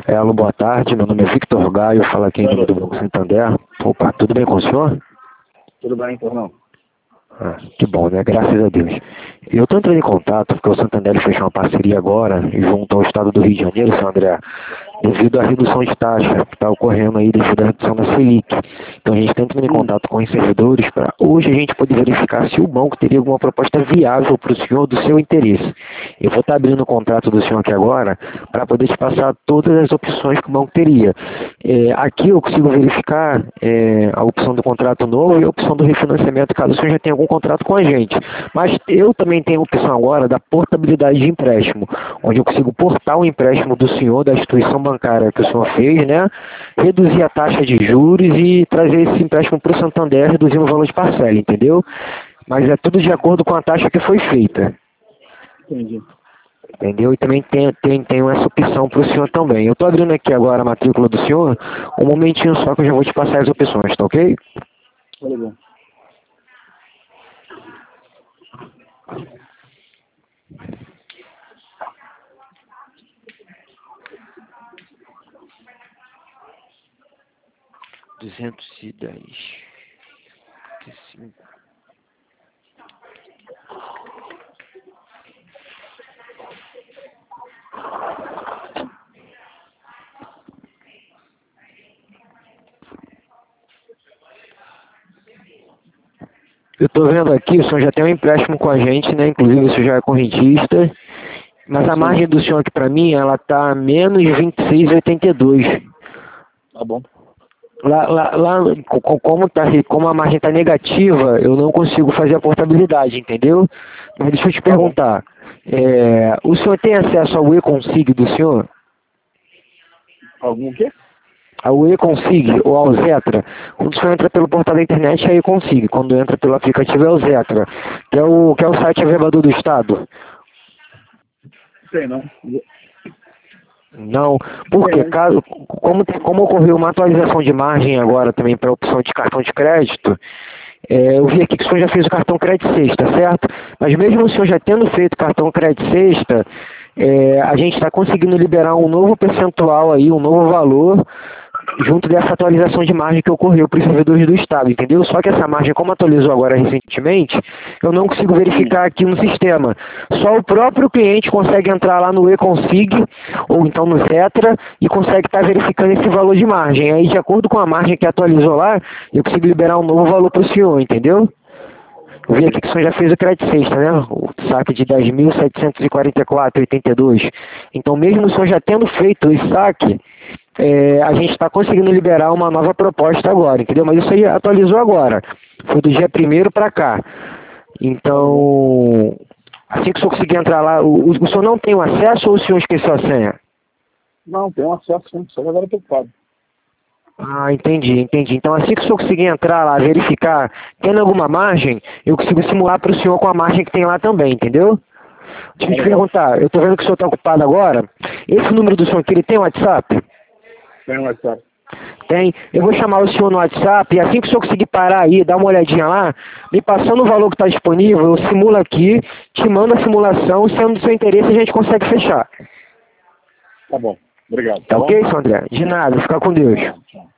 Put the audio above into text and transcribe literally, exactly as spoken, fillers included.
É, alô, boa tarde, meu nome é Victor Gaio, falo aqui em nome do Banco Santander. Opa, tudo bem com o senhor? Tudo bem, então não? Ah, que bom, né? Graças a Deus. Eu estou entrando em contato porque o Santander fechou uma parceria agora e junto ao Estado do Rio de Janeiro, senhor André, devido à redução de taxa que está ocorrendo aí devido à redução da Selic. Então a gente está entrando em contato com os servidores para hoje a gente poder verificar se o banco teria alguma proposta viável para o senhor do seu interesse. Eu vou estar abrindo o contrato do senhor aqui agora para poder te passar todas as opções que o banco teria. É, aqui eu consigo verificar é, a opção do contrato novo e a opção do refinanciamento, caso o senhor já tenha algum contrato com a gente. Mas eu também tenho a opção agora da portabilidade de empréstimo, onde eu consigo portar o empréstimo do senhor, da instituição bancária que o senhor fez, né? Reduzir a taxa de juros e trazer esse empréstimo para o Santander, reduzindo o valor de parcela, entendeu? Mas é tudo de acordo com a taxa que foi feita. Entendi. Entendeu? E também tem, tem, tenho essa opção para o senhor também. Eu estou abrindo aqui agora a matrícula do senhor, um momentinho só que eu já vou te passar as opções, tá ok? Tudo bem. duzentos e dez. cinco. Eu estou vendo aqui, o senhor já tem um empréstimo com a gente, né? Inclusive o senhor já é correntista. Mas a Sim. margem do senhor aqui para mim, ela está menos vinte e seis vírgula oitenta e dois. Tá bom. Lá, lá, lá co- como, tá, como a margem está negativa, eu não consigo fazer a portabilidade, entendeu? Mas deixa eu te Tá bom. perguntar, é, o senhor tem acesso ao e-consig do senhor? Algum o quê? Ao e-consig ou ao Zetra? Quando o senhor entra pelo portal da internet é e-consig, quando entra pelo aplicativo é o Zetra, que é o, que é o site averbador do Estado. Sei não. Não, porque Sei. caso, como, tem- como ocorreu uma atualização de margem agora também para a opção de cartão de crédito, é, eu vi aqui que o senhor já fez o cartão crédito sexta, certo? Mas mesmo o senhor já tendo feito o cartão crédito sexta, é, a gente está conseguindo liberar um novo percentual aí, um novo valor, junto dessa atualização de margem que ocorreu para os servidores do Estado, entendeu? Só que essa margem, como atualizou agora recentemente, eu não consigo verificar aqui no sistema. Só o próprio cliente consegue entrar lá no e-consig, ou então no Zetra, e consegue estar verificando esse valor de margem. Aí, de acordo com a margem que atualizou lá, eu consigo liberar um novo valor para o senhor, entendeu? Eu vi aqui que o senhor já fez o crédito sexta, né? O saque de dez mil setecentos e quarenta e quatro vírgula oitenta e dois. Então, mesmo o senhor já tendo feito esse saque, é, a gente está conseguindo liberar uma nova proposta agora, entendeu? Mas isso aí atualizou agora. Foi do dia primeiro para cá. Então, assim que o senhor conseguir entrar lá, o, o senhor não tem o acesso ou o senhor esqueceu a senha? Não, tem um acesso sim, só que agora eu tô ocupado. Ah, entendi, entendi. Então, assim que o senhor conseguir entrar lá, verificar, tendo alguma margem, eu consigo simular para o senhor com a margem que tem lá também, entendeu? Deixa eu te perguntar, eu estou vendo que o senhor está ocupado agora. Esse número do senhor aqui, ele tem WhatsApp? Tem um WhatsApp. Tem. Eu vou chamar o senhor no WhatsApp e assim que o senhor conseguir parar aí, dar uma olhadinha lá, me passando o valor que está disponível, eu simulo aqui, te mando a simulação, sendo do seu interesse a gente consegue fechar. Tá bom. Obrigado. Tá Tá ok, bom? senhor André? De nada, fica com Deus. Tchau.